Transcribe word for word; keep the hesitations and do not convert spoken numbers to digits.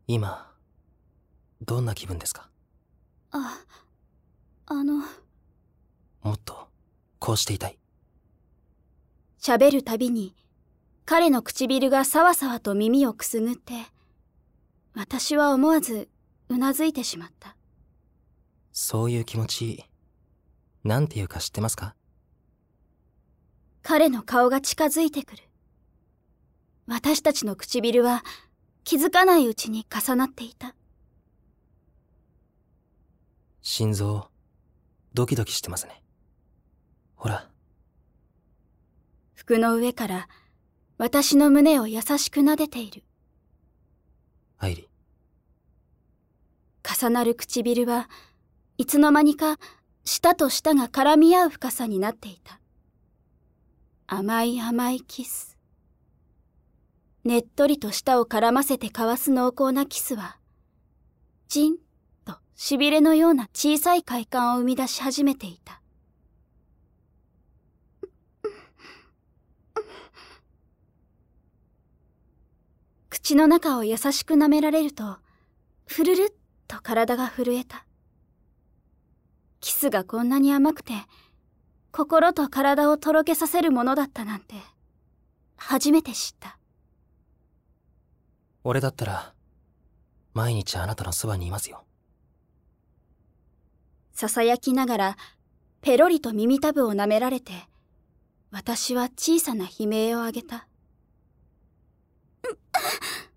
今、どんな気分ですか？ あ、あの。 もっと、こうしていたい。 喋るたびに、彼の唇がさわさわと耳をくすぐって、私は思わずうなずいてしまった。 そういう気持ち、なんていうか知ってますか？ 彼の顔が近づいてくる。私たちの唇は気づかないうちに重なっていた。 心臓、ドキドキしてますね。ほら。 服の上から私の胸を優しく撫でている。 愛理。 重なる唇はいつの間にか舌と舌が絡み合う深さになっていた。甘い甘いキス。ねっとりと舌を絡ませて交わす濃厚なキスは、ジンとしびれのような小さい快感を生み出し始めていた。口の中を優しく舐められると、ふるるっと体が震えた。キスがこんなに甘くて、心と体をとろけさせるものだったなんて、初めて知った。 俺だったら、毎日あなたのそばにいますよ。 囁きながら、ペロリと耳たぶを舐められて、私は小さな悲鳴を上げた。